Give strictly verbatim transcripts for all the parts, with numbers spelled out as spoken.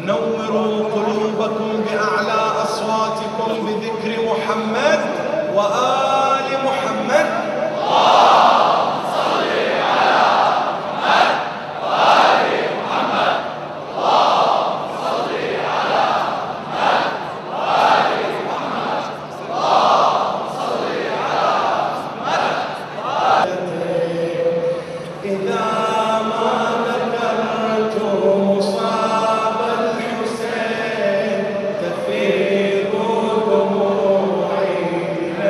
نوروا قلوبكم بأعلى أصواتكم بذكر محمد وآل محمد. اللهم صل على محمد وآل محمد. اللهم صل على محمد وآل محمد. اللهم صل على محمد وآل محمد. إذا ما ذكرت مصاب الحسين تفيض دموعي من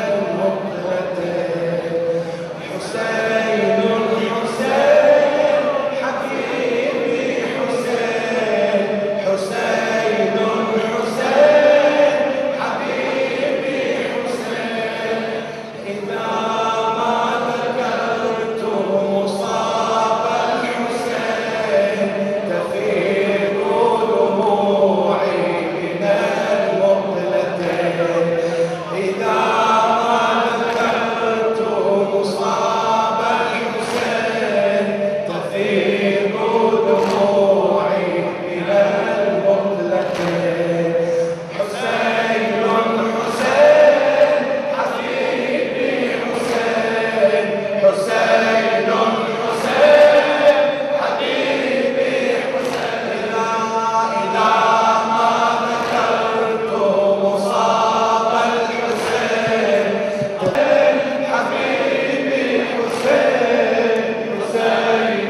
المقلتين. حسين حسين حبيبي حسين. حسين حسين حبيبي حسين. إذا ما ذكرت مصاب الحسين تفيض دموعي من المقلتين. إذا ما ذكرت مصاب الحسين تفيض دموعي من المقلتين. حسين حسين حبيبي حسين. حسين حسين حبيبي حسين. إذا إذا ما ذكرت مصاب الحسين حبيبي حسين. حسين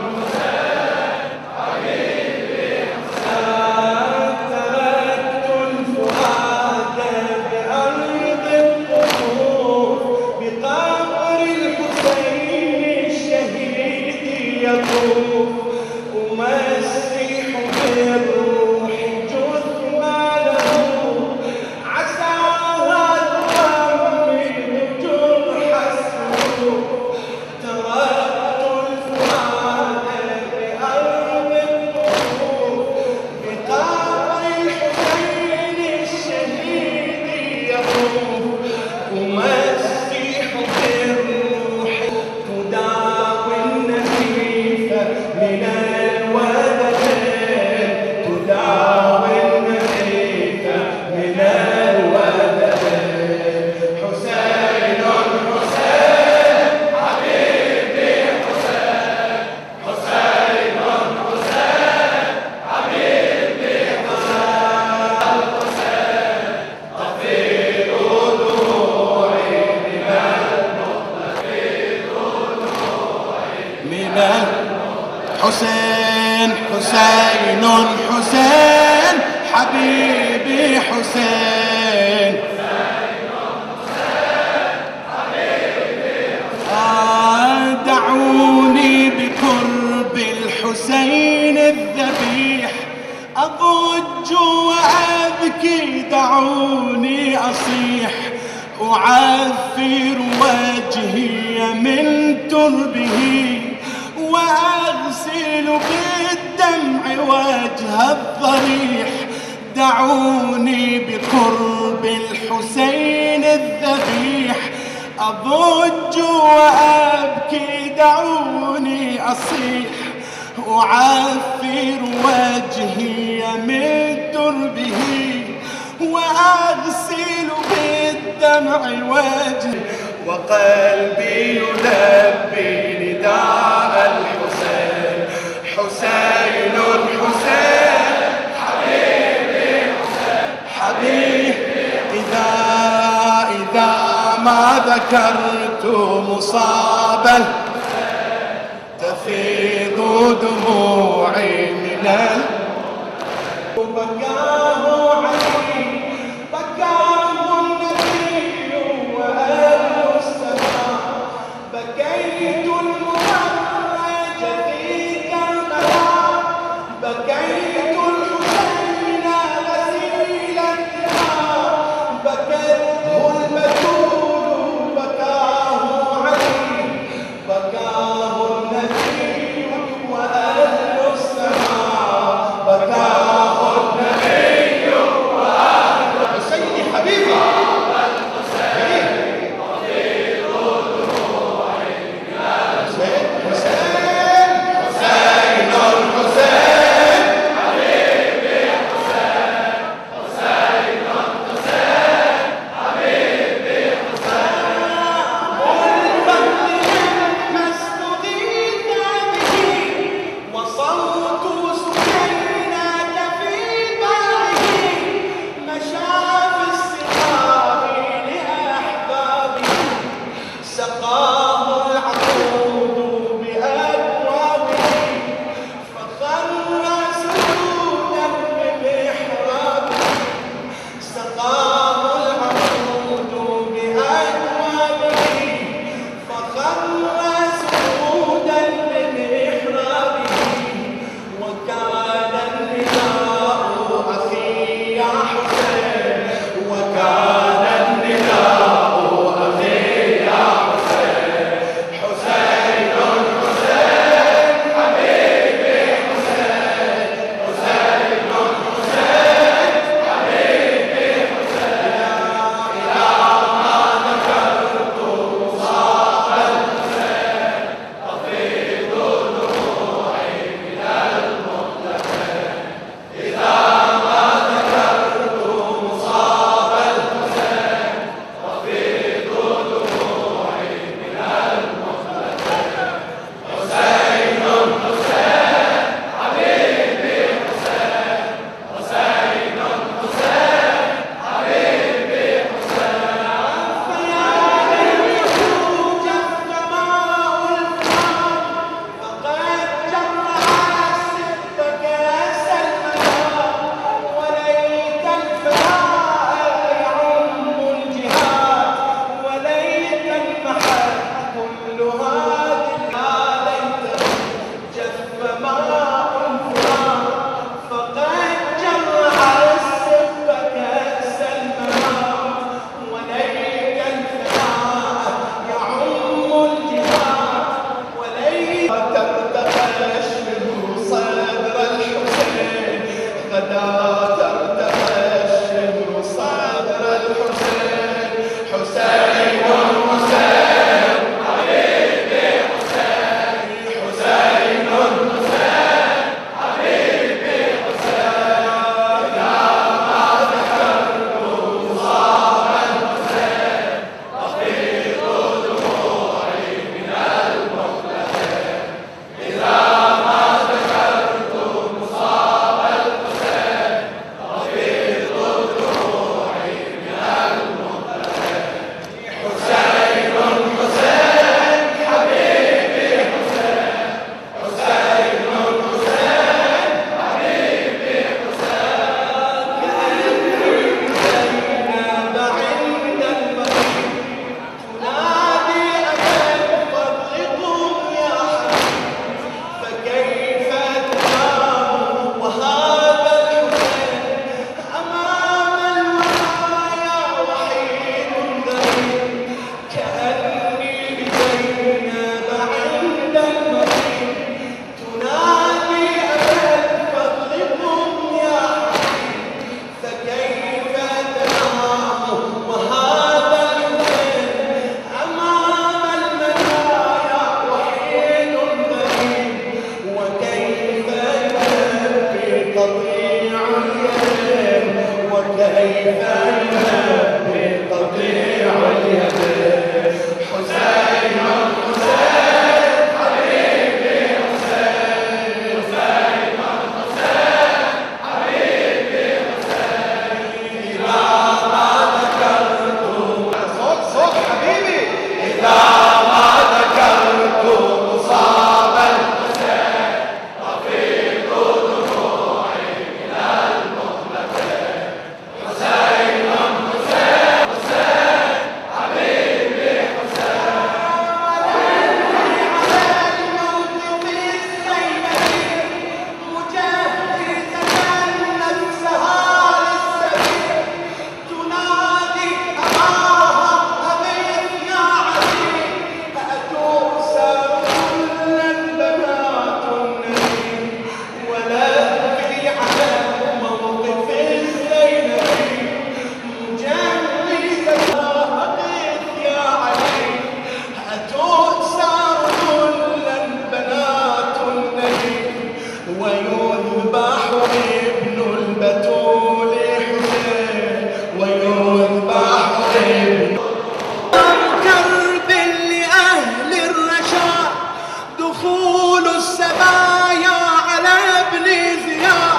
تركت الفؤاد بأرض القبور بقبر الحسين الشهيد يطوف. أمسح بالروح جثمانه عساها تؤمن جرح السيوف. تركت الفؤاد بأرض القبور بقبر الحسين الشهيد يطوف. أمسح بالروح تداوي النزيف من الوددين. تداوي النزيف من الوددين. حسين حسين حبيبي حسين. حسين حسين حبيبي حسين. تفيض دموعي من من حسين. حسين حسين حبيبي حسين. آه دعوني بقرب الحسين الذبيح أضج وأبكي. دعوني أصيح أعفر وجهي من تربه وأغسل بالدمع وجه الضريح. دعوني بقرب الحسين الذبيح أضج وأبكي. دعوني أصيح أعفر وجهي من تربه وأغسل بالدمع وجهي وقلبي يلبي نداء الحسين. حسين حسين حبيبي حسين. حبيبي إذا إذا ما ذكرت مصاب تفيض دموعي من ال بكاه علي بكاه النبي وأهل السماء. بكيت المدرج في كربلاء. بكيت الحسين غسيل الدماء. بكته البتول بكاه علي. بكاه النبي وأهل السماء. بكاه النبي كيف يلبي قطيع اليد حسين حسين حبيبي حسين حسين حسين حبيبي حسين إذا ما ذكرت صوت صوت حبيبي إذا ما ذكرت مصاب الحسين رفيق دموعي إلى المخلفين حسين حسين حسين حبيبي حسين ولدني على الموت في السيفين مجهزة نفسها للسبيل تنادي أباها أبيت يا علي أتوسر كل البنات النبي ولدني على موقف الزينبي مجهزة أبيت يا علي أتوسر كل البنات النبي ويذبح ابن البتول حسين ويذبح ابن كرب لأهل الرشاد دخول السبايا على ابن زياد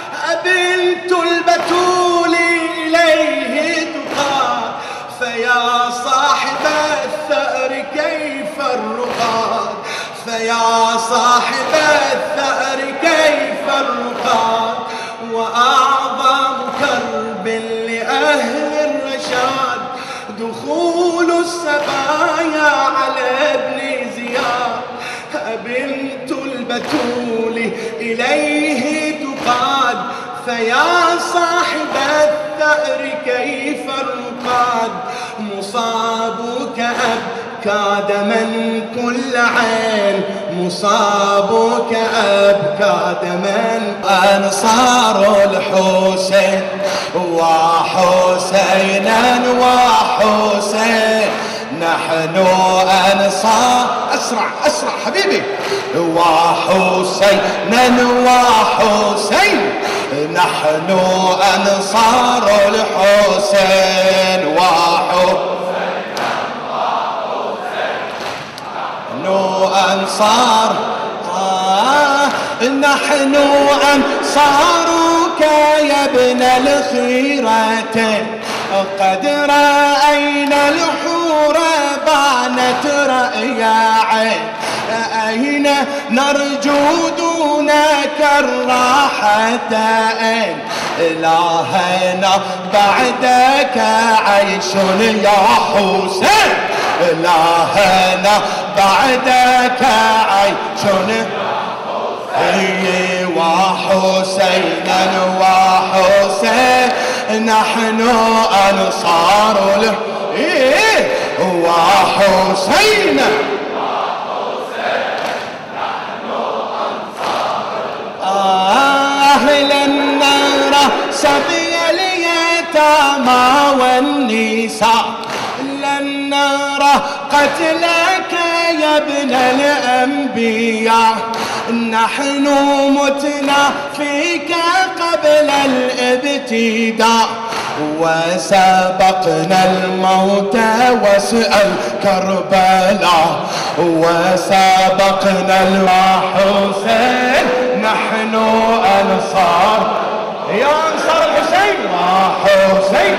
بنت البتول إليه تقاد فيا صاحب الثأر كيف الرقاد فيا صاحب الثأر كيف الرقاد وأعظم كرب لأهل الرشاد دخول السبايا على ابن زياد بنت البتول إليه تقاد فيا صاحب الثأر كيف الرقاد مصابك أبكى دما كل عين مصابك أبكى دما أنصار الحسين وحسينا وحسين نحن أنصار أسرع أسرع حبيبي وحسينا وحسين نحن أنصار الحسين وحسينا وحسين أنصار آه نحن أنصارك يا ابن الخيرتين قد رأينا الحور بانت رأيا عين أين نرجو دونك الراحتين إلهنا بعدك عيش يا حسين إلهنا بعدك عيش هي وحسينا وحسين نحن أنصار له إيه وحسين أهل النار سبي اليتامى والنساء لن نرى قتلك يا ابن الأنبياء نحن متنا فيك قبل الابتداء وسبقنا الموت واسأل كربلاء وسبقنا الحسين نحن أنصار يا أنصار الحسين وحسين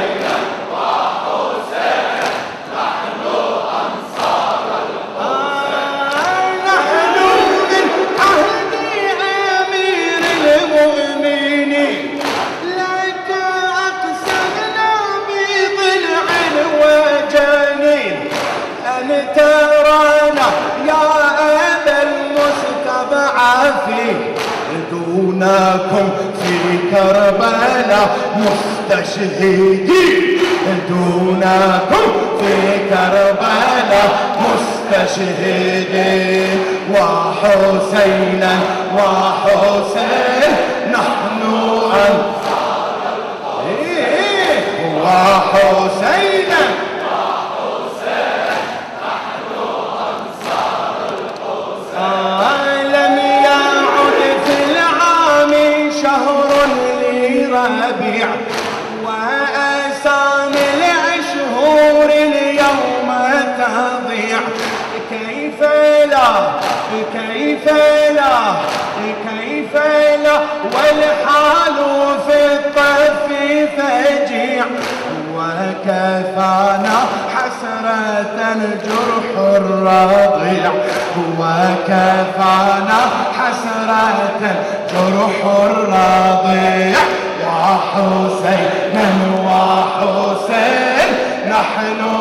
ترانا يا أبا المستضعفين دونكم في كربلاء مستشهدين دونكم في كربلاء مستشهدين وحسينا وحسين نحن أنصار الحسين وحسينا لم يعد في العام شهر لربيع وأسامي الأشهور اليوم تضيع. كيف لا كيف لا كيف لا والحال في الطف فجيع. وكفانا حسرة جرح الرضيع. وكفانا حسرة جرح الرضيع. وحسينا وحسين نحن